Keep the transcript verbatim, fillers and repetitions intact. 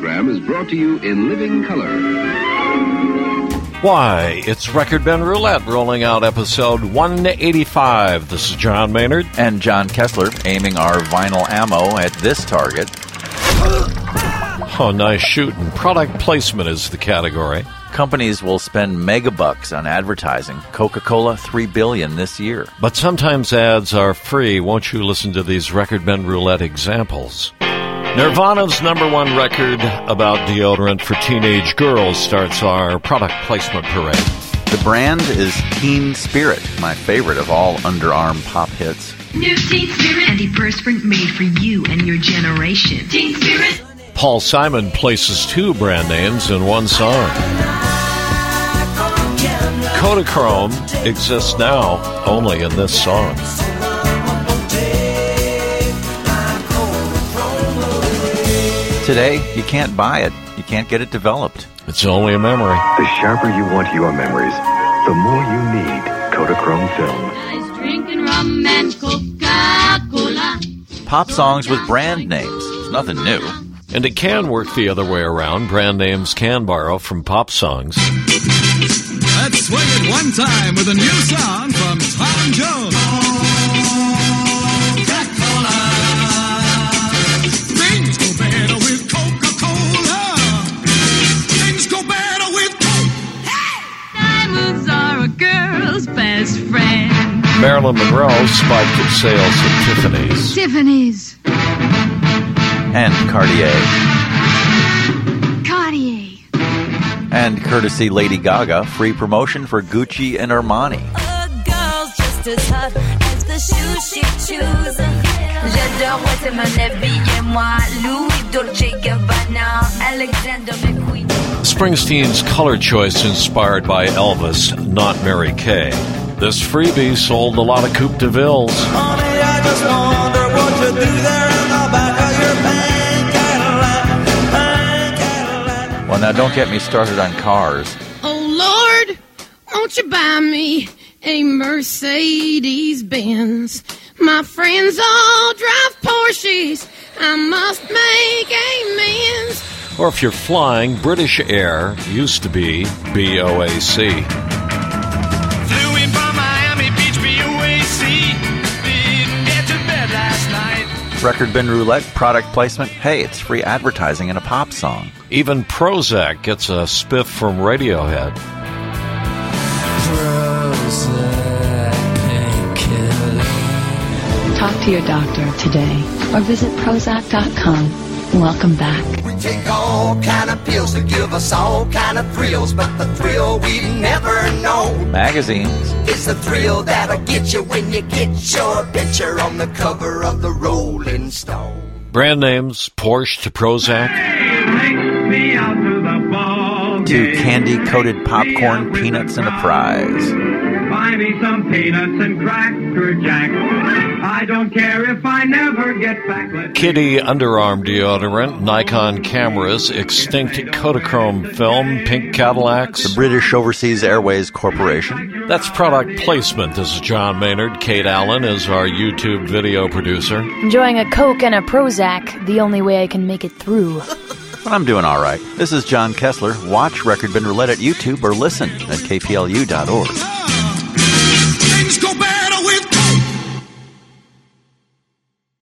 program is brought to you in living color. Why, it's Record Bin Roulette rolling out episode one eighty-five. This is John Maynard. And John Kessler, aiming our vinyl ammo at this target. Oh, nice shooting. Product placement is the category. Companies will spend megabucks on advertising. Coca-Cola, three billion dollars this year. But sometimes ads are free. Won't you listen to these Record Bin Roulette examples? Nirvana's number one record about deodorant for teenage girls starts our product placement parade. The brand is Teen Spirit, my favorite of all underarm pop hits. New Teen Spirit antiperspirant made for you and your generation. Teen Spirit. Paul Simon places two brand names in one song. Kodachrome exists now only in this song. Today, you can't buy it. You can't get it developed. It's only a memory. The sharper you want your memories, the more you need Kodachrome film. Nice drinking rum and Coca-Cola. Pop songs with brand names. It's nothing new. And it can work the other way around. Brand names can borrow from pop songs. Let's swing it one time with a new song from Tom Jones. Coca-Cola. Things go better with Coca-Cola. Things go better with Coke. Hey! Diamonds are a girl's best friend. Marilyn Monroe spiked its sales at Tiffany's. Tiffany's. And Cartier. Cartier. And courtesy Lady Gaga, free promotion for Gucci and Armani. A girl's just as hot as the shoes she chooses. J'adore ouais, c'est mon habit et moi. Louis Dolce Gabbana, Alexander McQueen. Springsteen's color choice inspired by Elvis, not Mary Kay. This freebie sold a lot of Coupe de Villes. Honey, I just wonder what you do there in the back of your pink Cadillac, pink Cadillac. Well, now don't get me started on cars. Oh, Lord, won't you buy me a Mercedes-Benz? My friends all drive Porsches. I must make amends. Or if you're flying, British Air used to be B O A C. Record Bin Roulette, product placement. Hey, it's free advertising in a pop song. Even Prozac gets a spiff from Radiohead. Prozac painkiller. Talk to your doctor today or visit Prozac dot com. Welcome back. We take all kind of pills to give us all kind of thrills, but the thrill we've never known. Magazines. It's the thrill that'll get you when you get your picture on the cover of the Rolling Stone. Brand names, Porsche to Prozac. Hey, take me out to the ball To candy-coated popcorn, peanuts, and a prize. Buy me some peanuts and Cracker Jack. I don't care if I never get back. Let's Kitty underarm deodorant, Nikon cameras, extinct Kodachrome film, pink Cadillacs. The British Overseas Airways Corporation. That's product placement. This is John Maynard. Kate Allen is our YouTube video producer. Enjoying a Coke and a Prozac, the only way I can make it through. But I'm doing all right. This is John Kessler. Watch Record Bin Roulette at YouTube or listen at K P L U dot org.